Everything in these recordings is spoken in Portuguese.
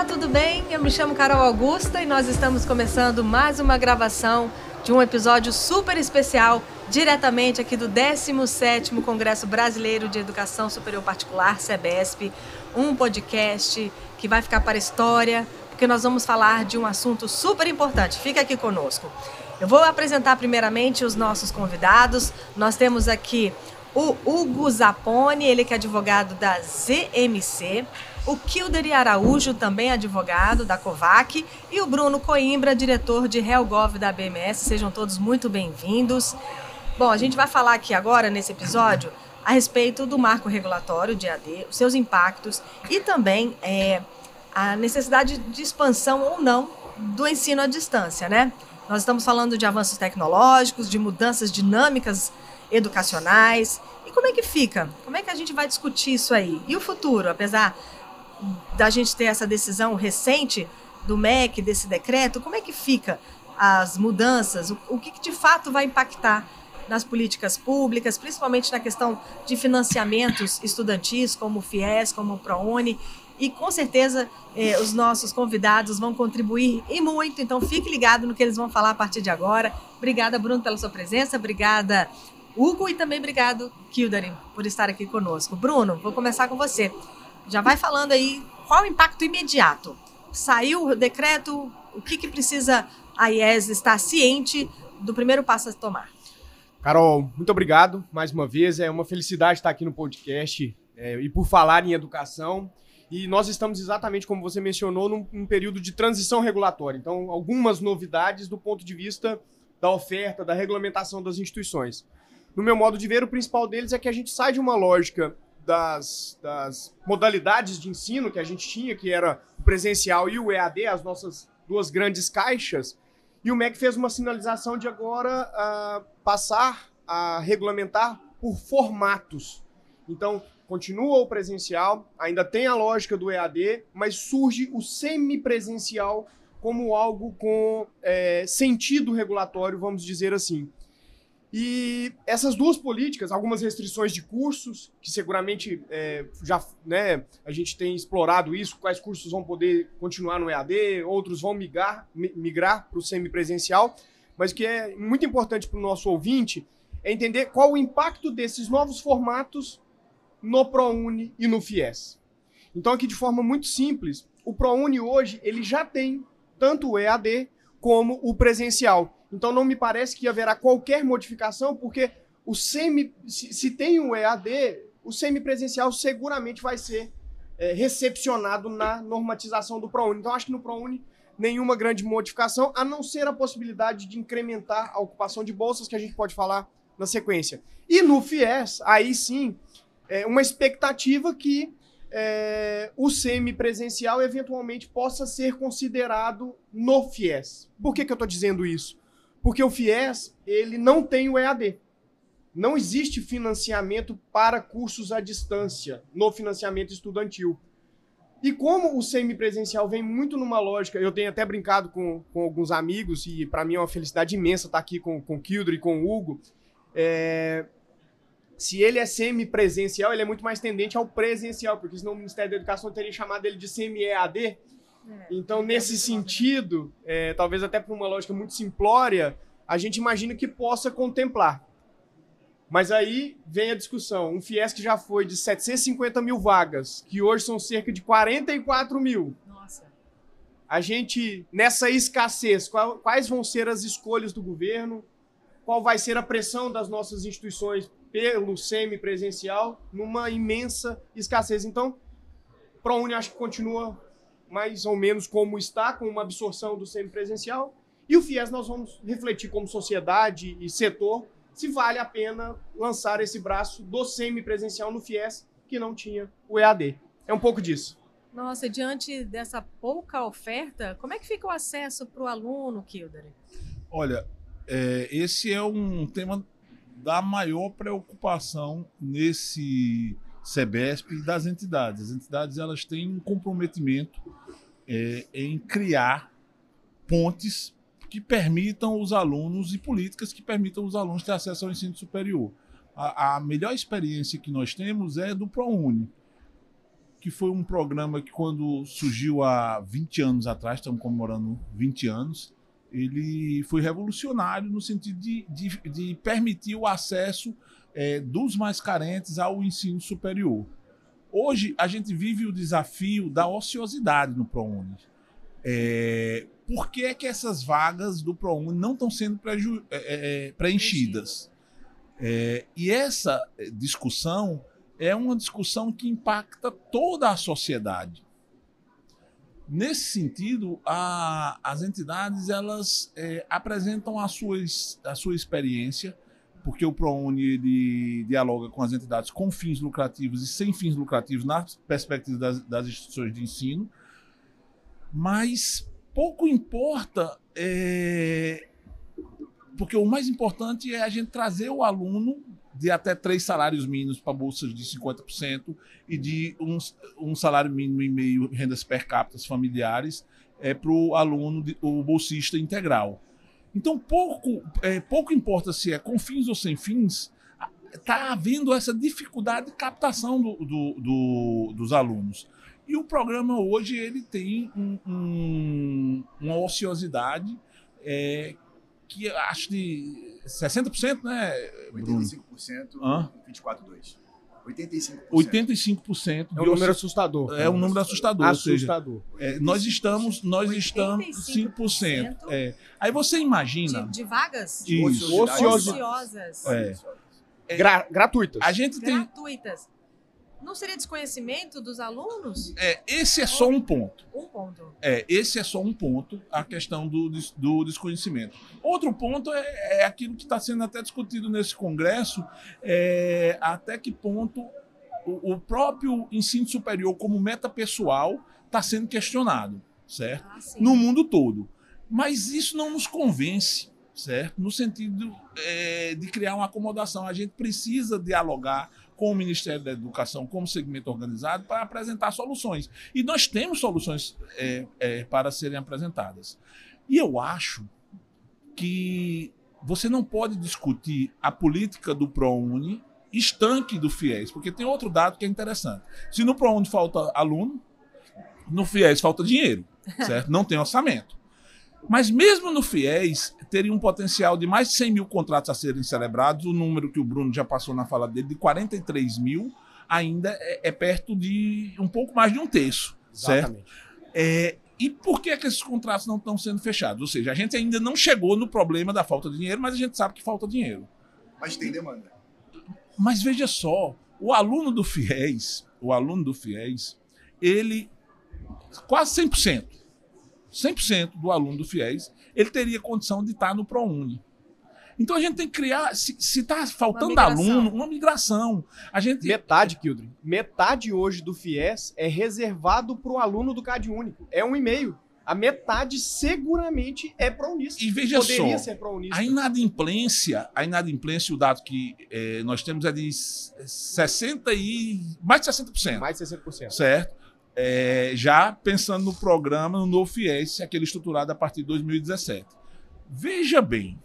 Olá, tudo bem? Eu me chamo Carol Augusta e nós estamos começando mais uma gravação de um episódio super especial, diretamente aqui do 17º Congresso Brasileiro de Educação Superior Particular, CEBESP, um podcast que vai ficar para a história, porque nós vamos falar de um assunto super importante. Fica aqui conosco. Eu vou apresentar primeiramente os nossos convidados. Nós temos aqui o Hugo Zapponi, ele que é advogado da ZMC, o Kildery Araújo, também advogado da COVAC, e o Bruno Coimbra, diretor de HelGov da BMS. Sejam todos muito bem-vindos. Bom, a gente vai falar aqui agora, nesse episódio, a respeito do marco regulatório de EAD, os seus impactos e também a necessidade de expansão ou não do ensino à distância, né? Nós estamos falando de avanços tecnológicos, de mudanças dinâmicas educacionais. E como é que fica? Como é que a gente vai discutir isso aí? E o futuro, apesar da gente ter essa decisão recente do MEC, desse decreto, como é que fica as mudanças? O que de fato vai impactar nas políticas públicas, principalmente na questão de financiamentos estudantis, como o FIES, como o ProUni? E com certeza os nossos convidados vão contribuir e muito, então fique ligado no que eles vão falar a partir de agora. Obrigada, Bruno, pela sua presença, obrigada, Hugo, e também obrigado, Kildery, por estar aqui conosco. Bruno, vou começar com você. Já vai falando aí qual o impacto imediato. Saiu o decreto, o que precisa a IES estar ciente do primeiro passo a tomar? Carol, muito obrigado mais uma vez. É uma felicidade estar aqui no podcast e por falar em educação. E nós estamos exatamente, como você mencionou, num período de transição regulatória. Então, algumas novidades do ponto de vista da oferta, da regulamentação das instituições. No meu modo de ver, o principal deles é que a gente sai de uma lógica das modalidades de ensino que a gente tinha, que era o presencial e o EAD, as nossas duas grandes caixas, e o MEC fez uma sinalização de agora passar a regulamentar por formatos. Então, continua o presencial, ainda tem a lógica do EAD, mas surge o semipresencial como algo com sentido regulatório, vamos dizer assim. E essas duas políticas, algumas restrições de cursos, que seguramente a gente tem explorado isso, quais cursos vão poder continuar no EAD, outros vão migrar para o semipresencial, mas o que é muito importante para o nosso ouvinte é entender qual o impacto desses novos formatos no ProUni e no FIES. Então, aqui de forma muito simples, o ProUni hoje ele já tem tanto o EAD como o presencial. Então, não me parece que haverá qualquer modificação, porque se tem o EAD, o semipresencial seguramente vai ser recepcionado na normatização do ProUni. Então, acho que no ProUni nenhuma grande modificação, a não ser a possibilidade de incrementar a ocupação de bolsas, que a gente pode falar na sequência. E no FIES, aí sim, uma expectativa que o semipresencial eventualmente possa ser considerado no FIES. Por que eu estou dizendo isso? Porque o FIES, ele não tem o EAD. Não existe financiamento para cursos à distância no financiamento estudantil. E como o semipresencial vem muito numa lógica, eu tenho até brincado com alguns amigos, e para mim é uma felicidade imensa estar aqui com o Kildery e com o Hugo, se ele é semipresencial, ele é muito mais tendente ao presencial, porque senão o Ministério da Educação teria chamado ele de semi-EAD. Então, nesse sentido, talvez até por uma lógica muito simplória, a gente imagina que possa contemplar. Mas aí vem a discussão. Um FIES que já foi de 750 mil vagas, que hoje são cerca de 44 mil. Nossa. A gente, nessa escassez, quais vão ser as escolhas do governo? Qual vai ser a pressão das nossas instituições pelo semipresencial numa imensa escassez? Então, ProUni acho que continua mais ou menos como está, com uma absorção do semipresencial. E o FIES nós vamos refletir como sociedade e setor se vale a pena lançar esse braço do semipresencial no FIES, que não tinha o EAD. É um pouco disso. Nossa, e diante dessa pouca oferta, como é que fica o acesso para o aluno, Kildery? Olha, esse é um tema da maior preocupação nesse CEBESP e das entidades. As entidades elas têm um comprometimento em criar pontes que permitam os alunos e políticas que permitam os alunos ter acesso ao ensino superior. A melhor experiência que nós temos é do ProUni, que foi um programa que, quando surgiu há 20 anos atrás, estamos comemorando 20 anos, ele foi revolucionário no sentido de permitir o acesso dos mais carentes ao ensino superior. Hoje, a gente vive o desafio da ociosidade no ProUni. Por que é que essas vagas do ProUni não estão sendo preenchidas? E essa discussão é uma discussão que impacta toda a sociedade. Nesse sentido, as entidades elas apresentam a sua experiência, porque o ProUni ele dialoga com as entidades com fins lucrativos e sem fins lucrativos na perspectiva das instituições de ensino, mas pouco importa, porque o mais importante é a gente trazer o aluno de até 3 salários mínimos para bolsas de 50% e de um salário mínimo e meio rendas per capita familiares para o aluno, o bolsista integral. Então, pouco importa se é com fins ou sem fins, está havendo essa dificuldade de captação dos alunos. E o programa hoje ele tem uma ociosidade que acho de 60%, né, Bruno? 85%, 24,2%. 85%. 85%. É um número assustador. É um número assustador. Assustador. Ou seja, nós estamos 5%. Aí você imagina... De vagas? Isso. Ociosas. Gratuitas. A gente tem... Gratuitas. Não seria desconhecimento dos alunos? Esse é só um ponto. Um ponto. Esse é só um ponto, a questão do desconhecimento. Outro ponto é aquilo que está sendo até discutido nesse congresso, até que ponto o próprio ensino superior como meta pessoal está sendo questionado, certo? No mundo todo. Mas isso não nos convence, certo? No sentido de criar uma acomodação. A gente precisa dialogar com o Ministério da Educação, como segmento organizado, para apresentar soluções. E nós temos soluções para serem apresentadas. E eu acho que você não pode discutir a política do ProUni estanque do FIES, porque tem outro dado que é interessante. Se no ProUni falta aluno, no FIES falta dinheiro, certo? Não tem orçamento. Mas mesmo no FIES, teria um potencial de mais de 100 mil contratos a serem celebrados. O número que o Bruno já passou na fala dele, de 43 mil, ainda é perto de um pouco mais de um terço. Exatamente. Certo? E por que esses contratos não estão sendo fechados? Ou seja, a gente ainda não chegou no problema da falta de dinheiro, mas a gente sabe que falta dinheiro. Mas tem demanda. Mas veja só, o aluno do FIES, ele quase 100% do aluno do FIES, ele teria condição de estar no ProUni. Então a gente tem que criar, se está faltando aluno, uma migração. Metade, Kildre. Metade hoje do FIES é reservado para o aluno do CAD único. É 1,5. A metade seguramente é ProUnista. E veja Poderia só, ser ProUnista. a inadimplência, o dado que nós temos é de mais de 60%. Mais de 60%. Certo? Já pensando no programa, no novo FIES, aquele estruturado a partir de 2017. Veja bem,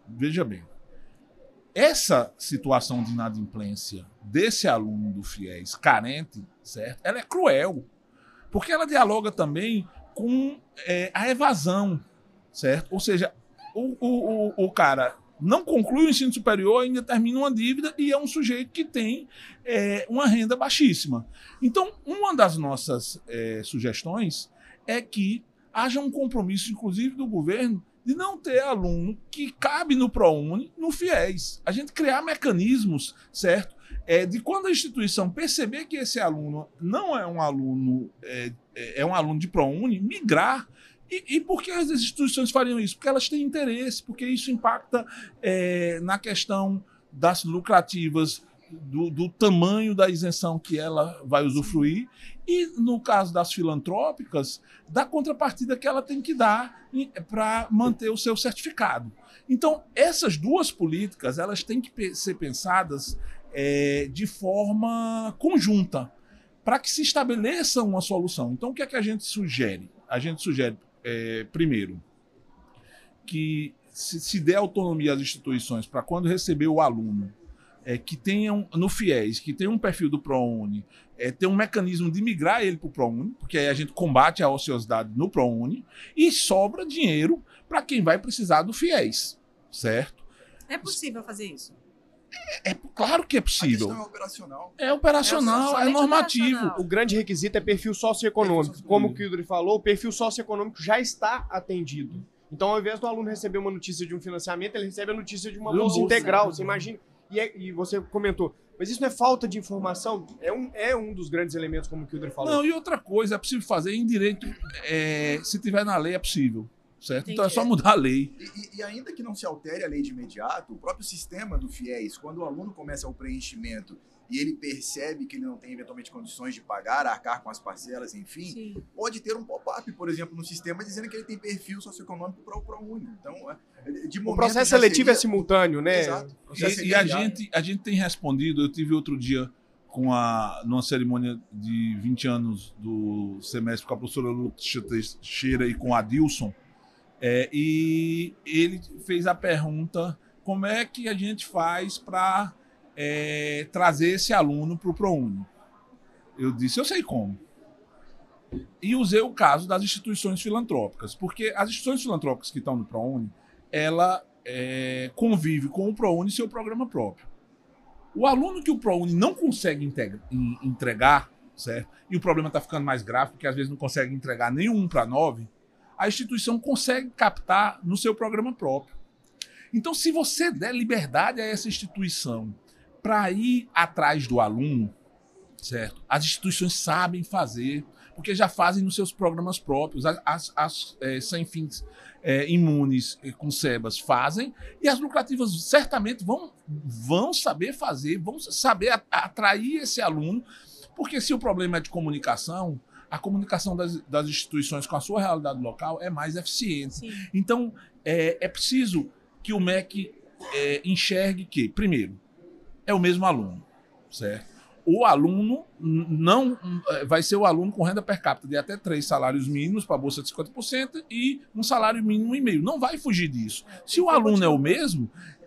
essa situação de inadimplência desse aluno do FIES carente, certo? Ela é cruel, porque ela dialoga também com a evasão, certo? Ou seja, o cara não conclui o ensino superior, ainda termina uma dívida e é um sujeito que tem uma renda baixíssima. Então, uma das nossas sugestões é que haja um compromisso, inclusive, do governo de não ter aluno que cabe no ProUni, no FIES. A gente criar mecanismos, certo? De quando a instituição perceber que esse aluno não é um aluno, é um aluno de ProUni, migrar. E por que as instituições fariam isso? Porque elas têm interesse, porque isso impacta na questão das lucrativas, do tamanho da isenção que ela vai usufruir, e no caso das filantrópicas, da contrapartida que ela tem que dar para manter o seu certificado. Então, essas duas políticas elas têm que ser pensadas de forma conjunta, para que se estabeleça uma solução. Então, o que é que a gente sugere? A gente sugere, primeiro, que se dê autonomia às instituições para, quando receber o aluno, que tenham no FIES, que tem um perfil do ProUni, tem um mecanismo de migrar ele para o ProUni, porque aí a gente combate a ociosidade no ProUni e sobra dinheiro para quem vai precisar do FIES, certo? É possível fazer isso? Claro que é A questão possível. é operacional. É operacional, é somente normativo. operacional. O grande requisito é perfil socioeconômico. Como o Kildre falou, o perfil socioeconômico já está atendido. Então, ao invés do aluno receber uma notícia de um financiamento, ele recebe a notícia de uma bolsa integral. Você imagina? E você comentou, mas isso não é falta de informação? É um dos grandes elementos, como o Kildre falou. Não, e outra coisa, é possível fazer em direito, se tiver na lei é possível, certo? Entendi. Então é só mudar a lei. E ainda que não se altere a lei de imediato, o próprio sistema do FIES, quando o aluno começa o preenchimento e ele percebe que ele não tem eventualmente condições de pagar, arcar com as parcelas, enfim, Sim. pode ter um pop-up, por exemplo, no sistema dizendo que ele tem perfil socioeconômico para o ProUni. Então, de O momento processo já seletivo seria- é simultâneo, né? Exato. E a gente tem respondido, eu tive outro dia numa cerimônia de 20 anos do semestre com a professora Lúcia Teixeira e com a Dilson, e ele fez a pergunta, como é que a gente faz para trazer esse aluno para o ProUni? Eu disse, eu sei como. E usei o caso das instituições filantrópicas, porque as instituições filantrópicas que estão no ProUni, ela convive com o ProUni e seu programa próprio. O aluno que o ProUni não consegue entregar, certo? E o problema está ficando mais grave, porque às vezes não consegue entregar nem 1 para 9, a instituição consegue captar no seu programa próprio. Então, se você der liberdade a essa instituição para ir atrás do aluno, certo? As instituições sabem fazer, porque já fazem nos seus programas próprios. As sem fins imunes com SEBAS fazem, e as lucrativas certamente vão saber fazer, vão saber atrair esse aluno, porque se o problema é de comunicação, a comunicação das instituições com a sua realidade local é mais eficiente. Sim. Então, é preciso que o MEC enxergue que, primeiro, é o mesmo aluno, certo? O aluno não vai ser o aluno com renda per capita de até 3 salários mínimos para a bolsa de 50% e um salário mínimo e meio. Não vai fugir disso. Se o aluno é o mesmo,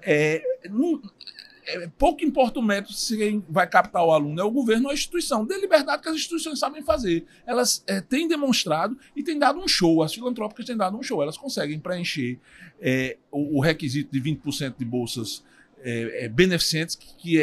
pouco importa o método se quem vai captar o aluno é o governo ou a instituição. Dê liberdade que as instituições sabem fazer. Elas têm demonstrado e têm dado um show. As filantrópicas têm dado um show. Elas conseguem preencher o requisito de 20% de bolsas beneficentes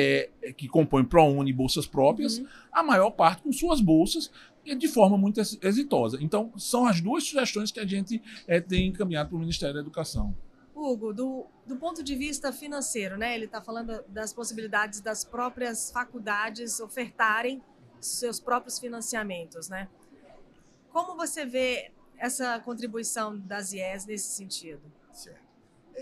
que compõem ProUni e bolsas próprias, a maior parte com suas bolsas e de forma muito exitosa. Então, são as duas sugestões que a gente tem encaminhado para o Ministério da Educação. Hugo, do ponto de vista financeiro, né? Ele está falando das possibilidades das próprias faculdades ofertarem seus próprios financiamentos, né? Como você vê essa contribuição das IES nesse sentido? Certo.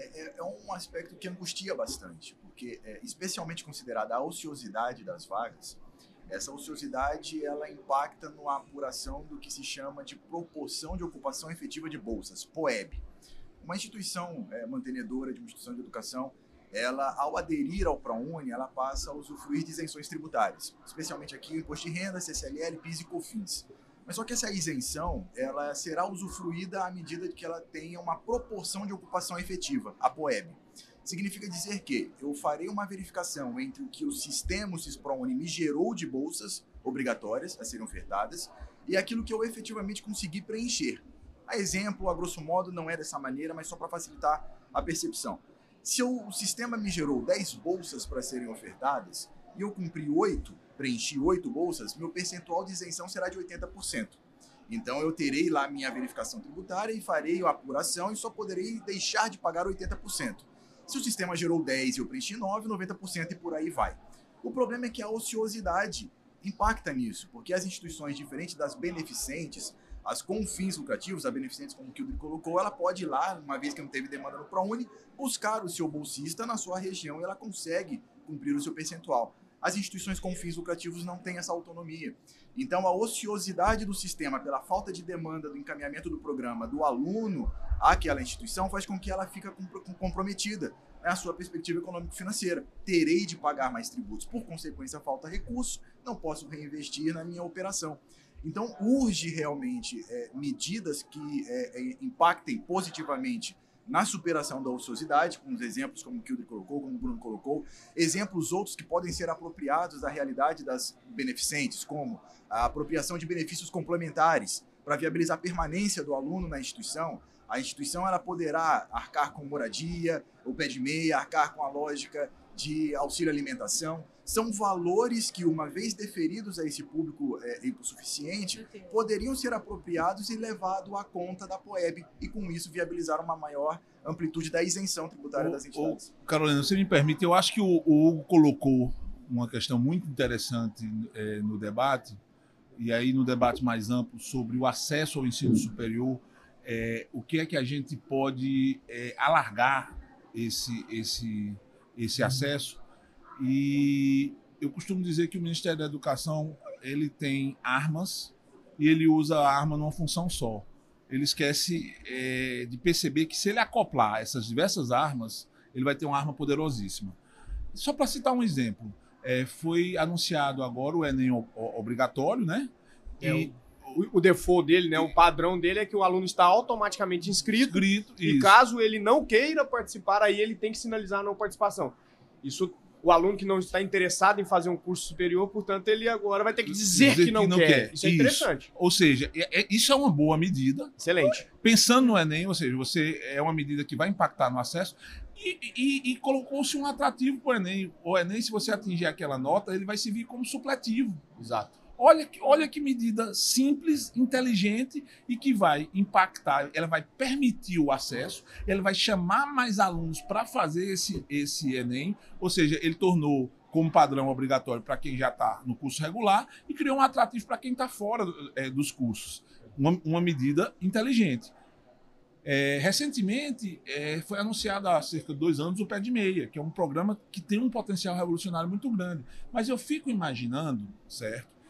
É um aspecto que angustia bastante, porque, especialmente considerada a ociosidade das vagas, essa ociosidade ela impacta na apuração do que se chama de proporção de ocupação efetiva de bolsas, POEB. Uma instituição mantenedora de uma instituição de educação, ela, ao aderir ao ProUni, ela passa a usufruir de isenções tributárias, especialmente aqui o Imposto de Renda, CCLL, PIS e COFINS. Mas só que essa isenção, ela será usufruída à medida que ela tenha uma proporção de ocupação efetiva, a POEB. Significa dizer que eu farei uma verificação entre o que o sistema, o SIS-ProUni, me gerou de bolsas obrigatórias a serem ofertadas e aquilo que eu efetivamente consegui preencher. A exemplo, a grosso modo, não é dessa maneira, mas só para facilitar a percepção. Se o sistema me gerou 10 bolsas para serem ofertadas e eu cumpri 8, preenchi 8 bolsas, meu percentual de isenção será de 80%. Então eu terei lá minha verificação tributária e farei a apuração e só poderei deixar de pagar 80%. Se o sistema gerou 10 e eu preenchi 9, 90% e por aí vai. O problema é que a ociosidade impacta nisso, porque as instituições, diferentes das beneficentes, as com fins lucrativos, a beneficentes, como o Kildre colocou, ela pode ir lá, uma vez que não teve demanda no ProUni, buscar o seu bolsista na sua região e ela consegue cumprir o seu percentual. As instituições com fins lucrativos não têm essa autonomia. Então, a ociosidade do sistema, pela falta de demanda do encaminhamento do programa do aluno àquela instituição, faz com que ela fique comprometida na sua perspectiva econômico-financeira. Terei de pagar mais tributos, por consequência, falta recurso, não posso reinvestir na minha operação. Então, urge realmente medidas que impactem positivamente na superação da ociosidade, com os exemplos como o Kildre colocou, como o Bruno colocou, exemplos outros que podem ser apropriados da realidade das beneficentes, como a apropriação de benefícios complementares para viabilizar a permanência do aluno na instituição. A instituição ela poderá arcar com moradia, o pé de meia, arcar com a lógica de auxílio alimentação. São valores que, uma vez deferidos a esse público hipossuficiente, poderiam ser apropriados e levados à conta da POEB e, com isso, viabilizar uma maior amplitude da isenção tributária das entidades. Carolina, você me permite, eu acho que o Hugo colocou uma questão muito interessante no debate, e aí no debate mais amplo sobre o acesso ao ensino superior, o que é que a gente pode alargar esse acesso. E eu costumo dizer que o Ministério da Educação ele tem armas e ele usa a arma numa função só. Ele esquece de perceber que se ele acoplar essas diversas armas, ele vai ter uma arma poderosíssima. Só para citar um exemplo, foi anunciado agora o Enem obrigatório, né? O default dele, né? O padrão dele é que o aluno está automaticamente inscrito e isso. Caso ele não queira participar, aí ele tem que sinalizar a não participação. Isso, o aluno que não está interessado em fazer um curso superior, portanto, ele agora vai ter que dizer que não quer. Isso é interessante. Ou seja, isso é uma boa medida. Excelente. Pensando no Enem, ou seja, é uma medida que vai impactar no acesso e colocou-se um atrativo para o Enem. O Enem, se você atingir aquela nota, ele vai servir como supletivo. Exato. Olha que medida simples, inteligente e que vai impactar, ela vai permitir o acesso, ela vai chamar mais alunos para fazer esse Enem, ou seja, ele tornou como padrão obrigatório para quem já está no curso regular e criou um atrativo para quem está fora dos cursos. Uma medida inteligente. Recentemente, foi anunciado há cerca de 2 anos o Pé de Meia, que é um programa que tem um potencial revolucionário muito grande. Mas eu fico imaginando, certo?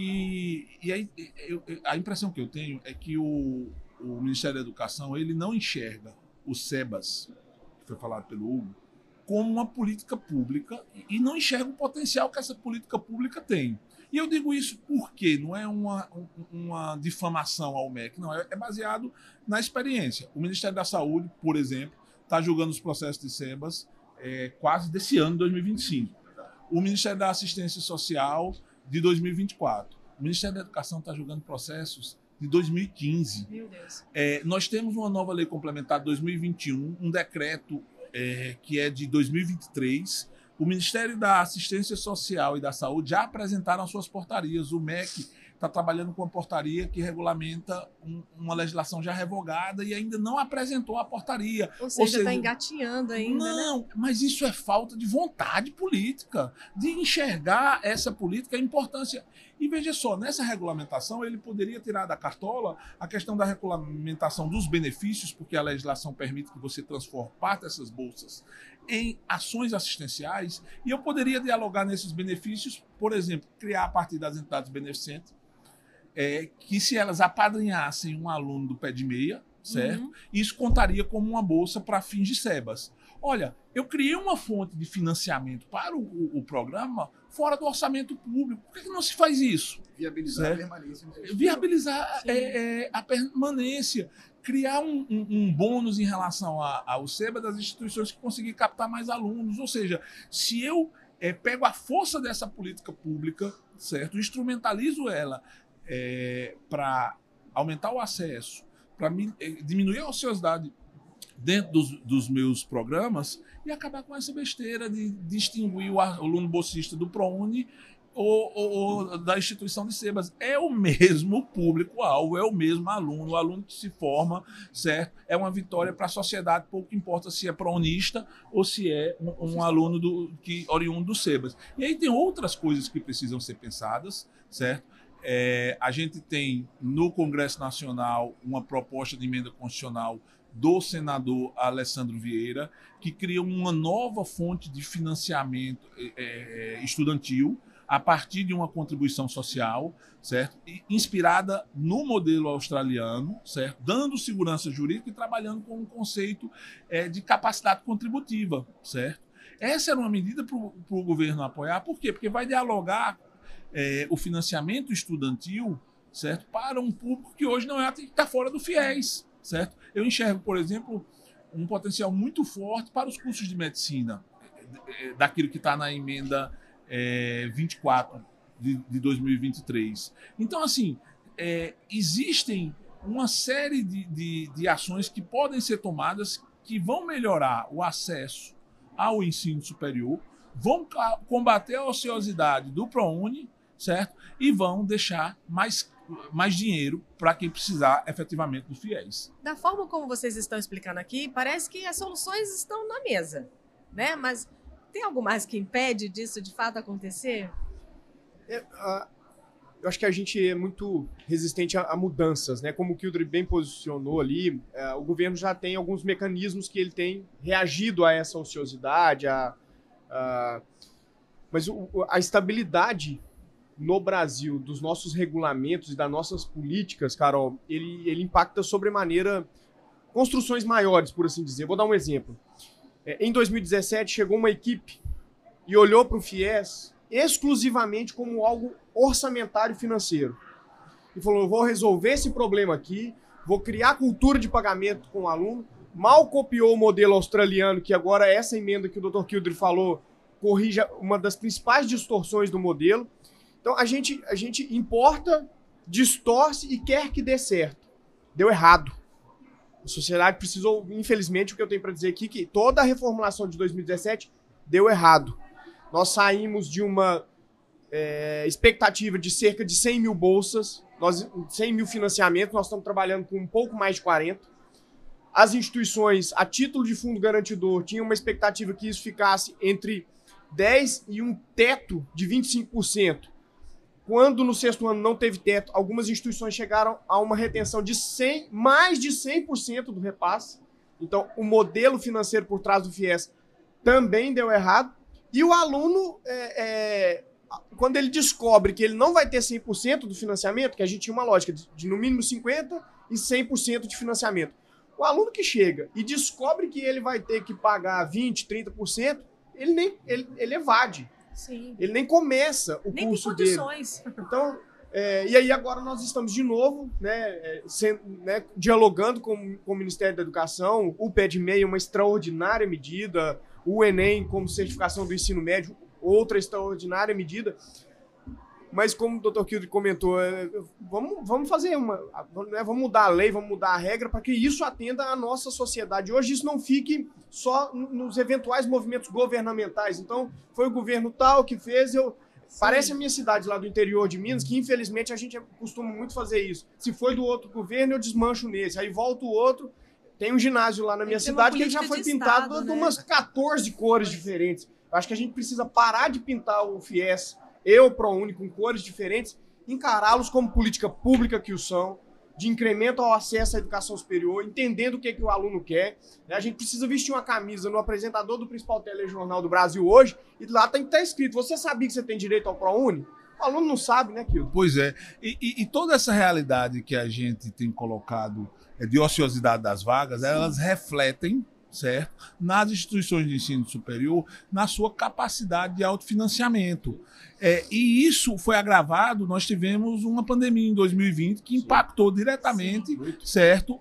A impressão que eu tenho é que o Ministério da Educação ele não enxerga o SEBAS, que foi falado pelo Hugo, como uma política pública e não enxerga o potencial que essa política pública tem. E eu digo isso porque não é uma difamação ao MEC, não, é baseado na experiência. O Ministério da Saúde, por exemplo, está julgando os processos de SEBAS quase desse ano, 2025. O Ministério da Assistência Social de 2024. O Ministério da Educação está julgando processos de 2015. Meu Deus. Nós temos uma nova lei complementar de 2021, um decreto que é de 2023. O Ministério da Assistência Social e da Saúde já apresentaram as suas portarias. O MEC está trabalhando com uma portaria que regulamenta uma legislação já revogada e ainda não apresentou a portaria. Ou seja, está engatinhando ainda, não, né? Mas isso é falta de vontade política, de enxergar essa política, a importância. E veja só, nessa regulamentação ele poderia tirar da cartola a questão da regulamentação dos benefícios, porque a legislação permite que você transforme parte dessas bolsas em ações assistenciais, e eu poderia dialogar nesses benefícios, por exemplo, criar a partir das entidades beneficentes, que se elas apadrinhassem um aluno do Pé de Meia, certo? Isso contaria como uma bolsa para fins de SEBAS. Olha, eu criei uma fonte de financiamento para o programa fora do orçamento público. Por que não se faz isso? Viabilizar a permanência. Viabilizar a permanência. Criar um bônus em relação ao SEBAS das instituições que conseguirem captar mais alunos. Ou seja, se eu pego a força dessa política pública, certo? Instrumentalizo ela para aumentar o acesso, para diminuir a ociosidade dentro dos meus programas e acabar com essa besteira de distinguir o aluno bolsista do ProUni ou da instituição de SEBAS. É o mesmo público-alvo, é o mesmo aluno, o aluno que se forma, certo? É uma vitória para a sociedade, pouco importa se é prounista ou se é um aluno oriundo do SEBAS. E aí tem outras coisas que precisam ser pensadas, certo? A gente tem no Congresso Nacional uma proposta de emenda constitucional do senador Alessandro Vieira, que cria uma nova fonte de financiamento estudantil a partir de uma contribuição social, certo? Inspirada no modelo australiano, certo? Dando segurança jurídica e trabalhando com um conceito de capacidade contributiva, certo? Essa era uma medida para o governo apoiar. Por quê? Porque vai dialogar o financiamento estudantil, certo? Para um público que hoje não está fora do FIES, certo? Eu enxergo, por exemplo, um potencial muito forte para os cursos de medicina, daquilo que está na emenda 24 de 2023. Então, assim, existem uma série de ações que podem ser tomadas que vão melhorar o acesso ao ensino superior, vão combater a ociosidade do ProUni, certo? E vão deixar mais dinheiro para quem precisar efetivamente do FIES. Da forma como vocês estão explicando aqui, parece que as soluções estão na mesa, né? Mas tem algo mais que impede disso de fato acontecer? Eu acho que a gente é muito resistente a mudanças, né? Como o Kildare bem posicionou ali, o governo já tem alguns mecanismos que ele tem reagido a essa ociosidade, mas a estabilidade no Brasil dos nossos regulamentos e das nossas políticas, Carol, ele impacta sobremaneira construções maiores, por assim dizer. Vou dar um exemplo. Em 2017, chegou uma equipe e olhou para o FIES exclusivamente como algo orçamentário e financeiro. E falou, eu vou resolver esse problema aqui, vou criar cultura de pagamento com o aluno. Mal copiou o modelo australiano, que agora essa emenda que o Dr. Kildare falou corrige uma das principais distorções do modelo. Então a gente importa, distorce e quer que dê certo. Deu errado. A sociedade precisou, infelizmente, o que eu tenho para dizer aqui, que toda a reformulação de 2017 deu errado. Nós saímos de uma expectativa de cerca de 100 mil bolsas, 100 mil financiamentos, nós estamos trabalhando com um pouco mais de 40. As instituições, a título de fundo garantidor, tinham uma expectativa que isso ficasse entre 10% e um teto de 25%. Quando no sexto ano não teve teto, algumas instituições chegaram a uma retenção de mais de 100% do repasse. Então, o modelo financeiro por trás do FIES também deu errado. E o aluno, quando ele descobre que ele não vai ter 100% do financiamento, que a gente tinha uma lógica de no mínimo 50% e 100% de financiamento. O aluno que chega e descobre que ele vai ter que pagar 20%, 30%, ele evade. Sim. Ele nem começa o curso dele. Nem tem condições. Então, e aí agora nós estamos de novo, dialogando com o Ministério da Educação, o PED-MEI, uma extraordinária medida, o Enem como certificação do ensino médio, outra extraordinária medida. Mas como o Dr. Kildare comentou, vamos fazer vamos mudar a lei, vamos mudar a regra para que isso atenda à nossa sociedade. Hoje isso não fique só nos eventuais movimentos governamentais. Então, foi o governo tal que fez, parece a minha cidade lá do interior de Minas, que infelizmente a gente costuma muito fazer isso. Se foi do outro governo, eu desmancho nesse, aí volta o outro. Tem um ginásio lá na minha cidade que ele já foi pintado de umas 14 cores diferentes. Eu acho que a gente precisa parar de pintar o FIES o ProUni com cores diferentes, encará-los como política pública que o são, de incremento ao acesso à educação superior, entendendo o que o aluno quer. A gente precisa vestir uma camisa no apresentador do principal telejornal do Brasil hoje, e lá tem que estar escrito, você sabia que você tem direito ao ProUni? O aluno não sabe, né, Kildare? Pois é. E toda essa realidade que a gente tem colocado de ociosidade das vagas, elas refletem, certo, nas instituições de ensino superior, na sua capacidade de autofinanciamento. E isso foi agravado, nós tivemos uma pandemia em 2020 que impactou diretamente, certo,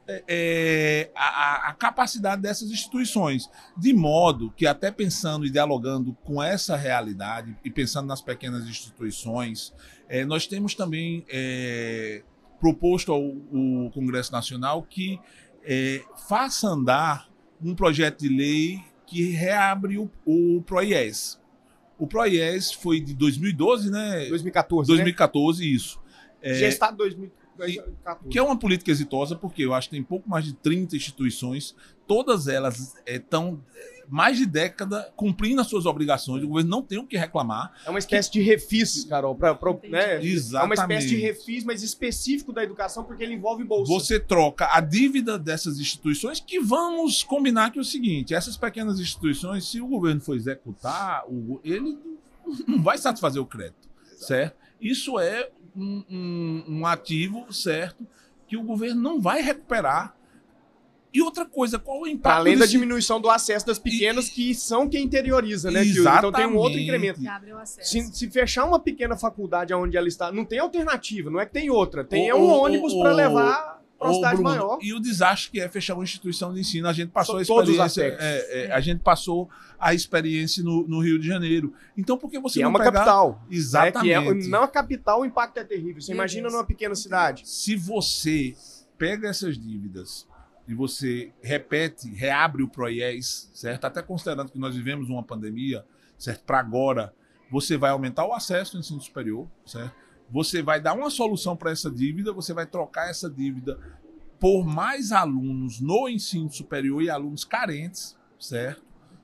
a capacidade dessas instituições. De modo que, até pensando e dialogando com essa realidade e pensando nas pequenas instituições, nós temos também proposto ao Congresso Nacional que faça andar um projeto de lei que reabre o ProIES. O ProIES foi de 2012, né? 2014, 2014, né? Isso. Já está em 2014. Que é uma política exitosa, porque eu acho que tem pouco mais de 30 instituições, todas elas estão mais de década cumprindo as suas obrigações, o governo não tem o que reclamar. É uma espécie de refis, Carol, né? Exatamente. É uma espécie de refis, mas específico da educação, porque ele envolve bolsa. Você troca a dívida dessas instituições, que vamos combinar que é o seguinte, essas pequenas instituições, se o governo for executar, ele não vai satisfazer o crédito, certo? Isso é um ativo, certo, que o governo não vai recuperar. E outra coisa, qual o impacto? Além da diminuição do acesso das pequenas, que são quem interioriza, né, Kildare? Então tem um outro incremento. Se fechar uma pequena faculdade onde ela está, não tem alternativa, não é que tem outra. Tem um ônibus para levar para uma cidade Bruno, maior. E o desastre que é fechar uma instituição de ensino. A gente passou São a todos os experiência. A gente passou a experiência no Rio de Janeiro. Então, por que você Que é não uma pegar... capital. Exatamente. Que é, não a capital, o impacto é terrível. Você Meu imagina Deus. numa pequena cidade. Se você pega essas dívidas e você reabre o PROIES, certo? Até considerando que nós vivemos uma pandemia, certo? Para agora, você vai aumentar o acesso ao ensino superior, certo? Você vai dar uma solução para essa dívida, você vai trocar essa dívida por mais alunos no ensino superior e alunos carentes, certo?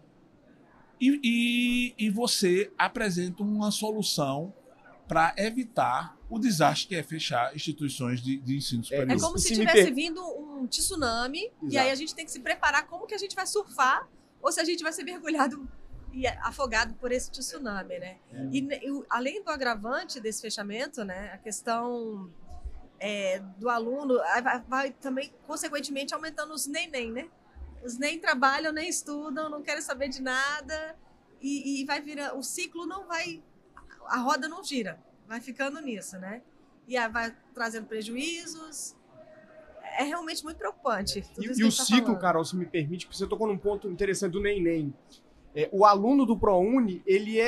E você apresenta uma solução para evitar o desastre que é fechar instituições de ensino superior. É como se Se me tivesse per- vindo um tsunami, e Exato. aí a gente tem que se preparar como que a gente vai surfar, ou se a gente vai ser mergulhado e afogado por esse tsunami, né? Além do agravante desse fechamento, né, a questão do aluno vai também, consequentemente, aumentando os nem, né? Os nem trabalham, nem estudam, não querem saber de nada, e vai virar, o ciclo não vai, a roda não gira, vai ficando nisso, né? E aí vai trazendo prejuízos. É realmente muito preocupante. Tudo isso que E a o gente tá ciclo, falando. Carol, se me permite, porque você tocou num ponto interessante do NEM. O aluno do ProUni,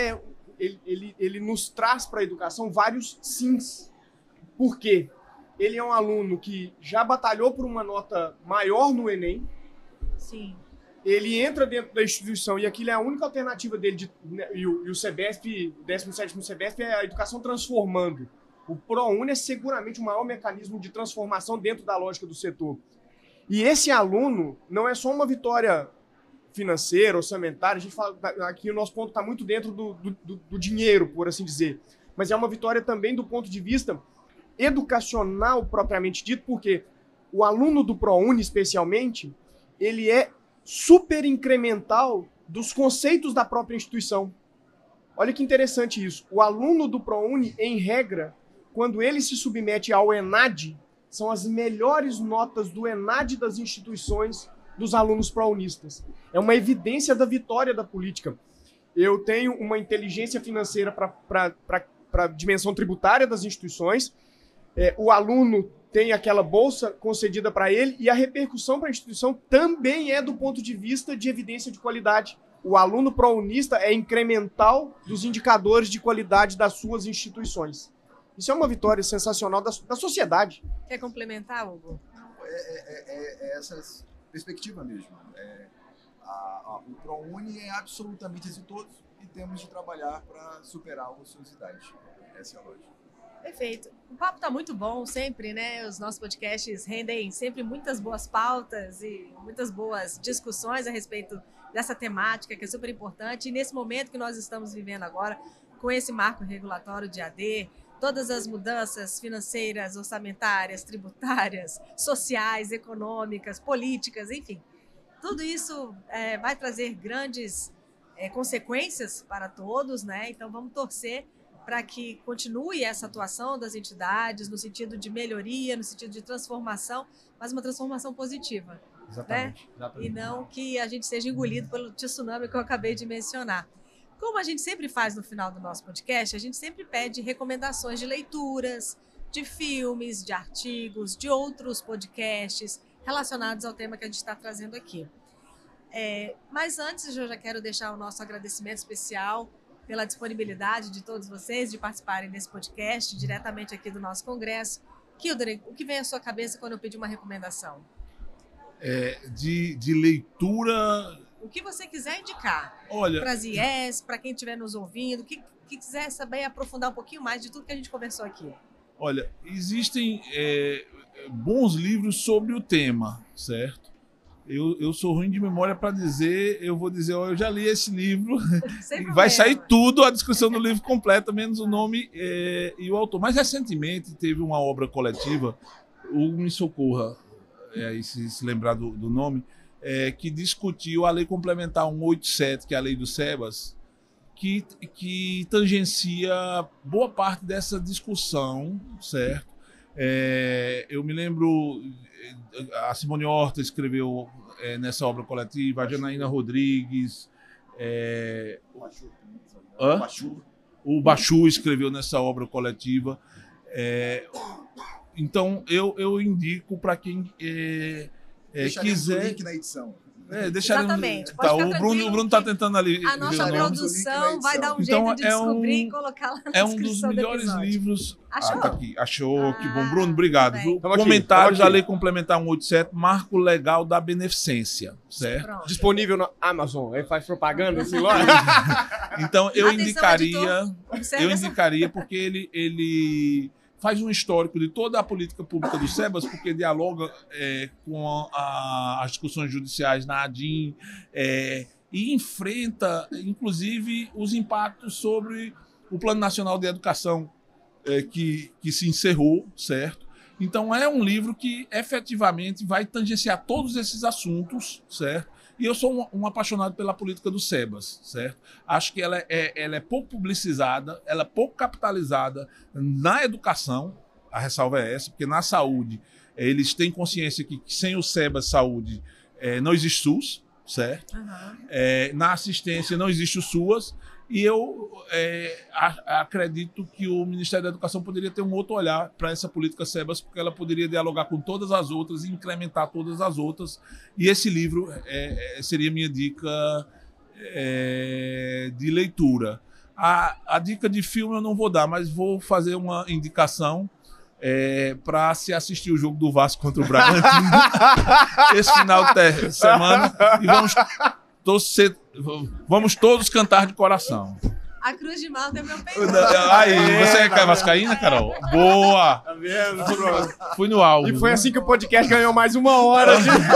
ele nos traz para a educação vários sims. Por quê? Ele é um aluno que já batalhou por uma nota maior no Enem, Sim. ele entra dentro da instituição e aquilo é a única alternativa dele. E o CEBESP, o 17º CEBESP, é a educação transformando. O ProUni é seguramente o maior mecanismo de transformação dentro da lógica do setor. E esse aluno não é só uma vitória financeira, orçamentária, a gente fala, aqui o nosso ponto está muito dentro do dinheiro, por assim dizer, mas é uma vitória também do ponto de vista educacional propriamente dito, porque o aluno do ProUni, especialmente, ele é super incremental dos conceitos da própria instituição. Olha que interessante isso. O aluno do ProUni, em regra, quando ele se submete ao ENAD, são as melhores notas do ENAD das instituições dos alunos ProUnistas. É uma evidência da vitória da política. Eu tenho uma inteligência financeira para a dimensão tributária das instituições, o aluno tem aquela bolsa concedida para ele e a repercussão para a instituição também é do ponto de vista de evidência de qualidade. O aluno prounista é incremental dos indicadores de qualidade das suas instituições. Isso é uma vitória sensacional da sociedade. Quer complementar, Hugo? Essa perspectiva mesmo. O ProUni é absolutamente exitoso e temos de trabalhar para superar a ociosidade. Essa é a lógica. Perfeito. O papo tá muito bom sempre, né? Os nossos podcasts rendem sempre muitas boas pautas e muitas boas discussões a respeito dessa temática que é super importante. E nesse momento que nós estamos vivendo agora, com esse marco regulatório de AD, todas as mudanças financeiras, orçamentárias, tributárias, sociais, econômicas, políticas, enfim, tudo isso vai trazer grandes consequências para todos, né? Então vamos torcer para que continue essa atuação das entidades no sentido de melhoria, no sentido de transformação, mas uma transformação positiva. Exatamente. E não que a gente seja engolido pelo tsunami que eu acabei de mencionar. Como a gente sempre faz no final do nosso podcast, a gente sempre pede recomendações de leituras, de filmes, de artigos, de outros podcasts relacionados ao tema que a gente está trazendo aqui. Mas antes, eu já quero deixar o nosso agradecimento especial pela disponibilidade de todos vocês de participarem desse podcast, diretamente aqui do nosso congresso. Kildare, o que vem à sua cabeça quando eu pedi uma recomendação? De leitura... O que você quiser indicar. Olha, para as IES, para quem estiver nos ouvindo, que quiser saber aprofundar um pouquinho mais de tudo que a gente conversou aqui. Olha, existem bons livros sobre o tema, certo? Eu sou ruim de memória para dizer, eu vou dizer, eu já li esse livro, e vai sair tudo, a descrição do livro completa, menos o nome e o autor. Mas recentemente teve uma obra coletiva, o Me Socorra, se lembrar do nome, que discutiu a Lei Complementar 187, que é a Lei do SEBAS, que tangencia boa parte dessa discussão, certo? Eu me lembro, a Simone Horta escreveu nessa obra coletiva, a Janaína Rodrigues, o Bachu escreveu nessa obra coletiva. Então, eu indico para quem Deixaremos o quiser... link na edição. Exatamente. Tá, Pode o ficar Bruno está tentando ali. A nossa ver o nome. produção vai dar um Então, jeito de descobrir e colocar lá na É um dos descrição do melhores episódio. livros. Achou? Tá aqui. Achou, que bom. Bruno, obrigado. bem. Viu? Tamo aqui, Comentários tamo da aqui. Lei Complementar 187, Marco Legal da Beneficência, certo? Pronto. Disponível no Amazon. Aí faz propaganda assim lá. Então, eu Atenção, indicaria... editor. Observe Eu essa- indicaria porque ele faz um histórico de toda a política pública do SEBAS, porque dialoga com as discussões judiciais na ADIM e enfrenta, inclusive, os impactos sobre o Plano Nacional de Educação que se encerrou, certo? Então, é um livro que efetivamente vai tangenciar todos esses assuntos, certo? E eu sou um apaixonado pela política do SEBAS, certo? Acho que ela é pouco publicizada, ela é pouco capitalizada na educação, a ressalva é essa, porque na saúde eles têm consciência que sem o SEBAS Saúde não existe SUS, certo? Aham. Na assistência não existe o SUAS, e eu acredito que o Ministério da Educação poderia ter um outro olhar para essa política SEBAS, porque ela poderia dialogar com todas as outras e incrementar todas as outras. E esse livro seria minha dica de leitura. A dica de filme eu não vou dar, mas vou fazer uma indicação para se assistir o jogo do Vasco contra o Bragantino esse final de semana, e vamos todos cantar de coração. A Cruz de Malta é meu peito. Aí, você é vascaína, Carol? Boa! Tá vendo? Fui no alvo. E foi assim que o podcast ganhou mais 1 hora.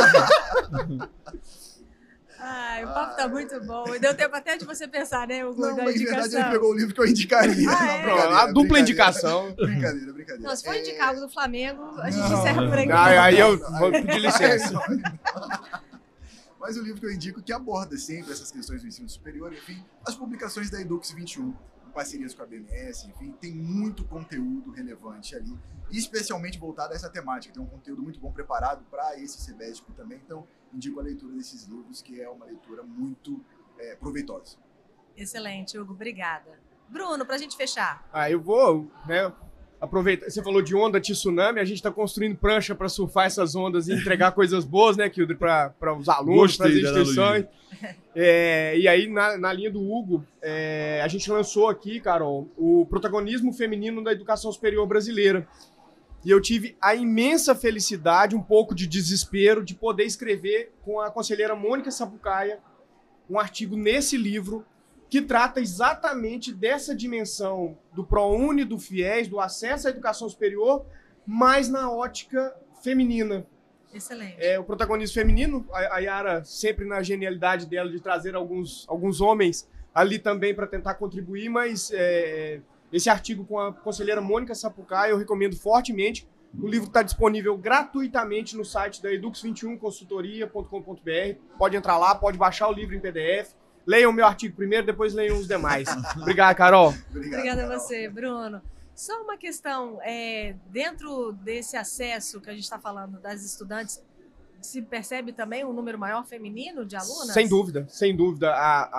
Ai, o papo tá muito bom. E deu tempo até de você pensar, né, o Não, da mas, em verdade, ele indicação. pegou o livro que eu indicaria. Ah, Não, é? brincadeira, A dupla brincadeira. indicação. Brincadeira. Não, se for indicar algo do Flamengo, a gente Não. encerra por aqui. Aí eu vou pedir licença. Mas o livro que eu indico que aborda sempre essas questões do ensino superior, enfim, as publicações da Edux 21, em parcerias com a BMS, enfim, tem muito conteúdo relevante ali, e especialmente voltado a essa temática. Tem um conteúdo muito bom preparado para esse CEBESP também, então indico a leitura desses livros, que é uma leitura muito proveitosa. Excelente, Hugo, obrigada. Bruno, pra gente fechar. Eu vou, né, aproveitar. Você falou de onda, tsunami, a gente tá construindo prancha para surfar essas ondas e entregar coisas boas, né, Kilder, para os alunos, para as Gostei da instituições. E aí, na linha do Hugo, a gente lançou aqui, Carol, o protagonismo feminino da educação superior brasileira. E eu tive a imensa felicidade, um pouco de desespero, de poder escrever com a conselheira Mônica Sapucaia um artigo nesse livro que trata exatamente dessa dimensão do ProUni, do FIES, do acesso à educação superior, mas na ótica feminina. Excelente. O protagonismo feminino, a Yara sempre na genialidade dela de trazer alguns homens ali também para tentar contribuir, mas esse artigo com a conselheira Mônica Sapucaia eu recomendo fortemente. O livro está disponível gratuitamente no site da edux21consultoria.com.br. Pode entrar lá, pode baixar o livro em PDF. Leiam o meu artigo primeiro, depois leiam os demais. Obrigado, Carol. Obrigada a você, Bruno. Só uma questão, dentro desse acesso que a gente está falando das estudantes, se percebe também um número maior feminino de alunas? Sem dúvida, sem dúvida.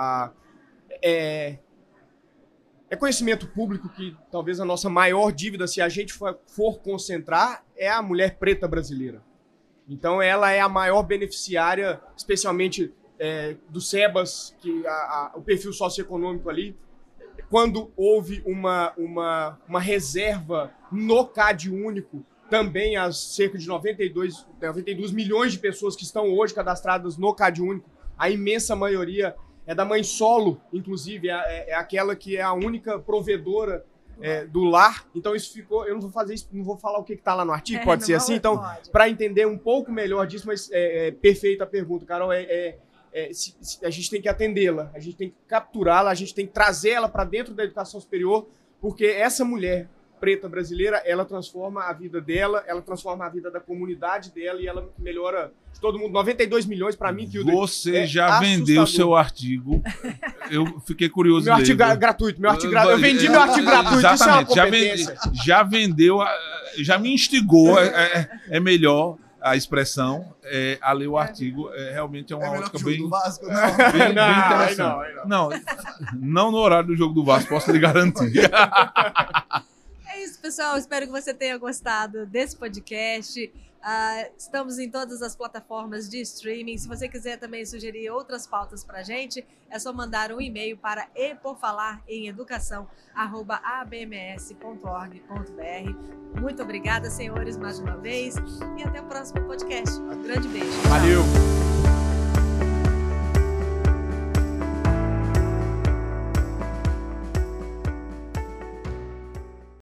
É conhecimento público que talvez a nossa maior dívida, se a gente for concentrar, é a mulher preta brasileira. Então ela é a maior beneficiária, especialmente do SEBAS, que o perfil socioeconômico ali. Quando houve uma reserva no CAD único, também as cerca de 92 milhões de pessoas que estão hoje cadastradas no CAD único, a imensa maioria é da mãe solo, inclusive, é aquela que é a única provedora do lar. Então isso ficou, eu não vou fazer isso, não vou falar o que está lá no artigo, pode ser assim? Então, para entender um pouco melhor disso, mas perfeita a pergunta, Carol, a gente tem que atendê-la, a gente tem que capturá-la, a gente tem que trazer ela para dentro da educação superior, porque essa mulher preta brasileira, ela transforma a vida dela, ela transforma a vida da comunidade dela e ela melhora de todo mundo. 92 milhões para mim, Kilder. Você já vendeu seu artigo. Eu fiquei curioso. Meu artigo gratuito, eu vendi meu artigo gratuito. Exatamente, isso é uma competência. já vendeu, já me instigou, é melhor a expressão, a ler o artigo, realmente é uma ótica bem... do Vasco, não. Bem interessante. Não no horário do jogo do Vasco, posso lhe garantir. É isso isso, pessoal. Espero que você tenha gostado desse podcast. Estamos em todas as plataformas de streaming. Se você quiser também sugerir outras pautas para a gente, é só mandar um e-mail para eporfalaremeducação@abms.org.br. Muito obrigada, senhores, mais uma vez. E até o próximo podcast. Um grande beijo. Valeu!